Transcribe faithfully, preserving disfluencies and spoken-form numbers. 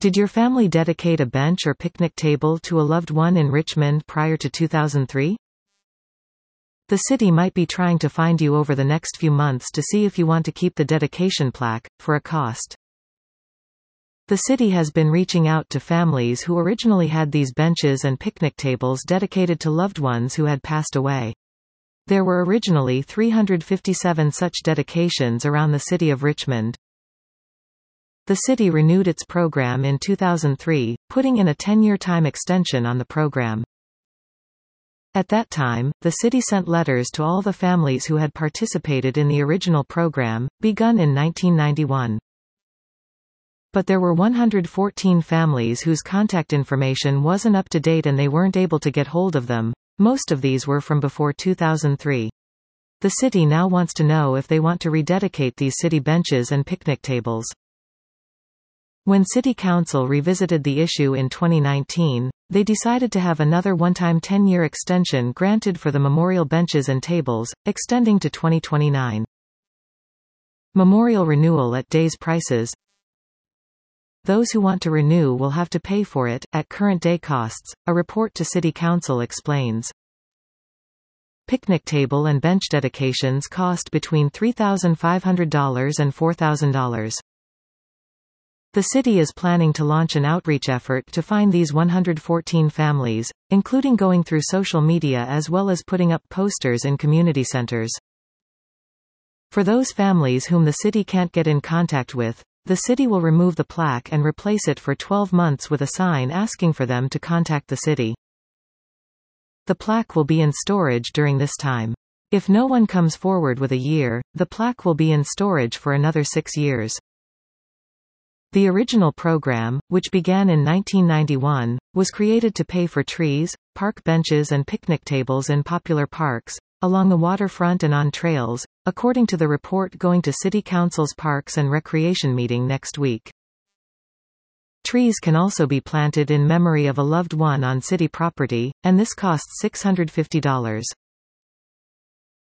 Did your family dedicate a bench or picnic table to a loved one in Richmond prior to two thousand three? The city might be trying to find you over the next few months to see if you want to keep the dedication plaque, for a cost. The city has been reaching out to families who originally had these benches and picnic tables dedicated to loved ones who had passed away. There were originally three hundred fifty-seven such dedications around the city of Richmond. The city renewed its program in two thousand three, putting in a ten-year time extension on the program. At that time, the city sent letters to all the families who had participated in the original program, begun in nineteen ninety-one. But there were one hundred fourteen families whose contact information wasn't up to date and they weren't able to get hold of them. Most of these were from before two thousand three. The city now wants to know if they want to rededicate these city benches and picnic tables. When City Council revisited the issue in twenty nineteen, they decided to have another one-time ten-year extension granted for the memorial benches and tables, extending to twenty twenty-nine. Memorial renewal at day's prices. Those who want to renew will have to pay for it, at current day costs, a report to City Council explains. Picnic table and bench dedications cost between three thousand five hundred dollars and four thousand dollars. The city is planning to launch an outreach effort to find these one hundred fourteen families, including going through social media as well as putting up posters in community centers. For those families whom the city can't get in contact with, the city will remove the plaque and replace it for twelve months with a sign asking for them to contact the city. The plaque will be in storage during this time. If no one comes forward with a year, the plaque will be in storage for another six years. The original program, which began in nineteen ninety-one, was created to pay for trees, park benches and picnic tables in popular parks, along the waterfront and on trails, according to the report going to City Council's Parks and Recreation meeting next week. Trees can also be planted in memory of a loved one on city property, and this costs six hundred fifty dollars.